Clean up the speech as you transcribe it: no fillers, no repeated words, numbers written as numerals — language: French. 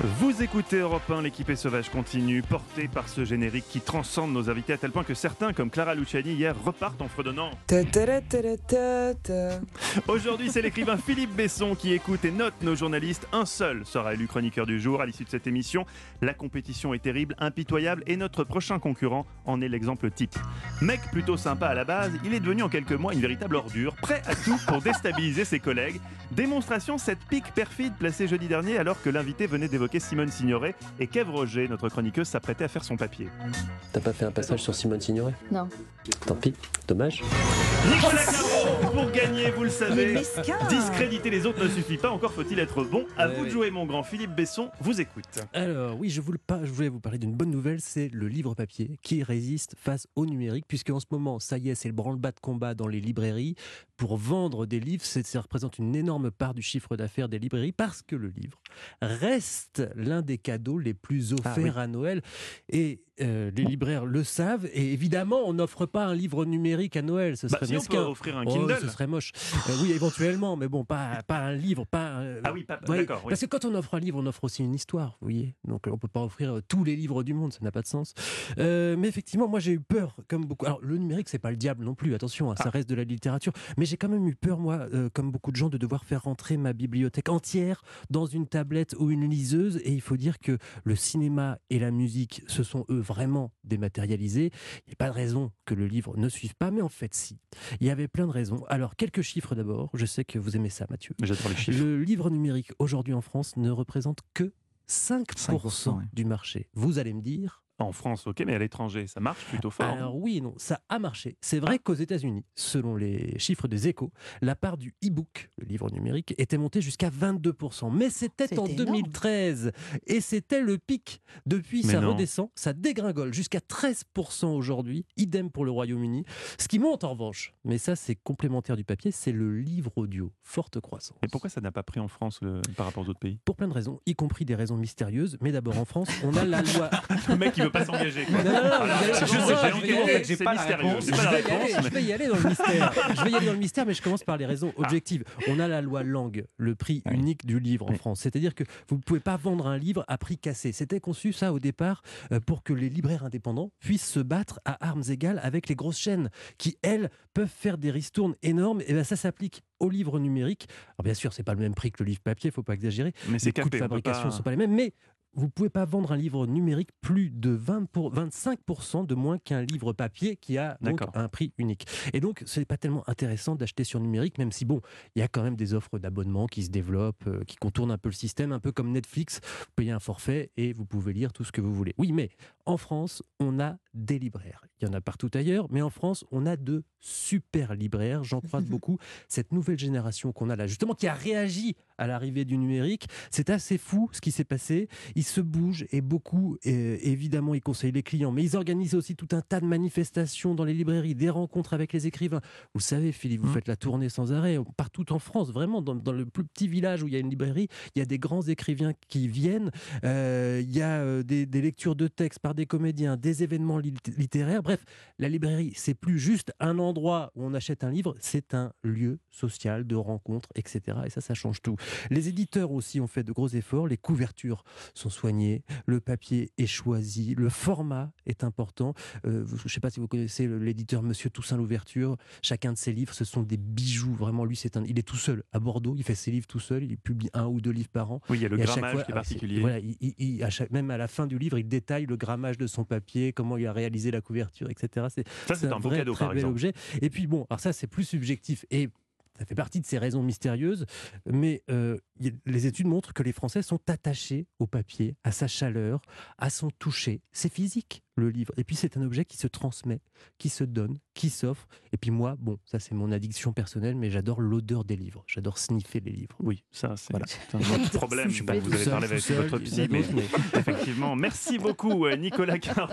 Vous écoutez Europe 1, l'équipe est sauvage continue, portée par ce générique qui transcende nos invités à tel point que certains, comme Clara Luciani hier, repartent en fredonnant. Aujourd'hui, c'est l'écrivain Philippe Besson qui écoute et note nos journalistes. Un seul sera élu chroniqueur du jour à l'issue de cette émission. La compétition est terrible, impitoyable et notre prochain concurrent en est l'exemple type. Mec plutôt sympa à la base, il est devenu en quelques mois une véritable ordure, prêt à tout pour déstabiliser ses collègues. Démonstration cette pique perfide placée jeudi dernier alors que l'invité venait d'évoquer Simone Signoret et qu'Ève Roger, notre chroniqueuse, s'apprêtait à faire son papier. T'as pas fait un passage sur Simone Signoret ? Non. Tant pis, dommage. Nicolas Caro, pour gagner, vous le savez, discréditer les autres ne suffit pas, encore faut-il être bon. À vous de jouer, mon grand. Philippe Besson vous écoute. Alors oui, je voulais vous parler d'une bonne nouvelle, c'est le livre papier qui résiste face au numérique, puisque en ce moment, ça y est, c'est le branle-bas de combat dans les librairies. Pour vendre des livres, ça représente une énorme part du chiffre d'affaires des librairies, parce que le livre reste l'un des cadeaux les plus offerts à Noël. Et les libraires le savent, et évidemment, on n'offre pas un livre numérique à Noël. Ce serait si on peut offrir un Kindle. Ce serait moche. Oui, éventuellement, mais bon, pas un livre, d'accord. Oui. Parce que quand on offre un livre, on offre aussi une histoire, vous voyez. Donc on peut pas offrir tous les livres du monde, ça n'a pas de sens. Mais effectivement, moi j'ai eu peur, comme beaucoup. Alors le numérique, c'est pas le diable non plus, attention, ça reste de la littérature. Mais j'ai quand même eu peur, moi, comme beaucoup de gens, de devoir faire rentrer ma bibliothèque entière dans une tablette ou une liseuse. Et il faut dire que le cinéma et la musique, ce sont eux vraiment dématérialisés. Il n'y a pas de raison que le livre ne suive pas, mais en fait si. Il y avait plein de raisons. Alors quelques chiffres d'abord. Je sais que vous aimez ça, Mathieu. J'adore les chiffres. Le livre numérique aujourd'hui en France ne représente que 5% du marché. Vous allez me dire... En France, ok, mais à l'étranger, ça marche plutôt fort. Alors oui et non, ça a marché. C'est vrai qu'aux États-Unis, selon les chiffres des Échos, la part du e-book, le livre numérique, était montée jusqu'à 22%. Mais c'était en 2013 et c'était le pic. Depuis, ça redescend, ça dégringole jusqu'à 13% aujourd'hui. Idem pour le Royaume-Uni. Ce qui monte en revanche, mais ça c'est complémentaire du papier, c'est le livre audio. Forte croissance. Et pourquoi ça n'a pas pris en France par rapport aux autres pays ? Pour plein de raisons, y compris des raisons mystérieuses. Mais d'abord en France, on a la loi... Le mec, il veut pas s'engager. Quoi. C'est pas mystérieux. Je vais y aller dans le mystère. Je vais y aller dans le mystère, mais je commence par les raisons objectives. On a la loi Langue, le prix unique du livre en France. C'est-à-dire que vous ne pouvez pas vendre un livre à prix cassé. C'était conçu, ça, au départ, pour que les libraires indépendants puissent se battre à armes égales avec les grosses chaînes qui, elles, peuvent faire des ristournes énormes. Et bien, ça s'applique au livre numérique. Alors, bien sûr, c'est pas le même prix que le livre papier, il ne faut pas exagérer. Mais les coûts de fabrication ne sont pas les mêmes. Mais vous ne pouvez pas vendre un livre numérique plus de 25% de moins qu'un livre papier qui a donc un prix unique. Et donc, ce n'est pas tellement intéressant d'acheter sur numérique, même si, bon, il y a quand même des offres d'abonnement qui se développent, qui contournent un peu le système, un peu comme Netflix. Vous payez un forfait et vous pouvez lire tout ce que vous voulez. Oui, mais en France, on a des libraires. Il y en a partout ailleurs, mais en France, on a de super libraires. J'en croise beaucoup. Cette nouvelle génération qu'on a là, justement, qui a réagi à l'arrivée du numérique, c'est assez fou ce qui s'est passé. Ils se bougent et beaucoup, évidemment, ils conseillent les clients, mais ils organisent aussi tout un tas de manifestations dans les librairies, des rencontres avec les écrivains. Vous le savez, Philippe, vous faites la tournée sans arrêt, partout en France, vraiment, dans le plus petit village où il y a une librairie, il y a des grands écrivains qui viennent, il y a des lectures de textes par des comédiens, des événements littéraires. Bref, la librairie, c'est plus juste un endroit où on achète un livre, c'est un lieu social de rencontres, etc. Et ça change tout. Les éditeurs aussi ont fait de gros efforts, les couvertures sont soignés, le papier est choisi, le format est important. Je ne sais pas si vous connaissez l'éditeur Monsieur Toussaint Louverture. Chacun de ses livres, ce sont des bijoux. Vraiment, lui, il est tout seul à Bordeaux. Il fait ses livres tout seul. Il publie 1 ou 2 livres par an. Oui, il y a le grammage qui est particulier. Voilà, même à la fin du livre, il détaille le grammage de son papier, comment il a réalisé la couverture, etc. C'est un beau vrai, cadeau, très par bel exemple. objet. Et puis bon, alors ça, c'est plus subjectif. Et ça fait partie de ces raisons mystérieuses, mais les études montrent que les Français sont attachés au papier, à sa chaleur, à son toucher. C'est physique, le livre. Et puis c'est un objet qui se transmet, qui se donne, qui s'offre. Et puis moi, bon, ça c'est mon addiction personnelle, mais j'adore l'odeur des livres. J'adore sniffer les livres. Oui, ça c'est un autre problème dont vous allez parler avec votre psy, mais effectivement. Merci beaucoup, Nicolas Caro.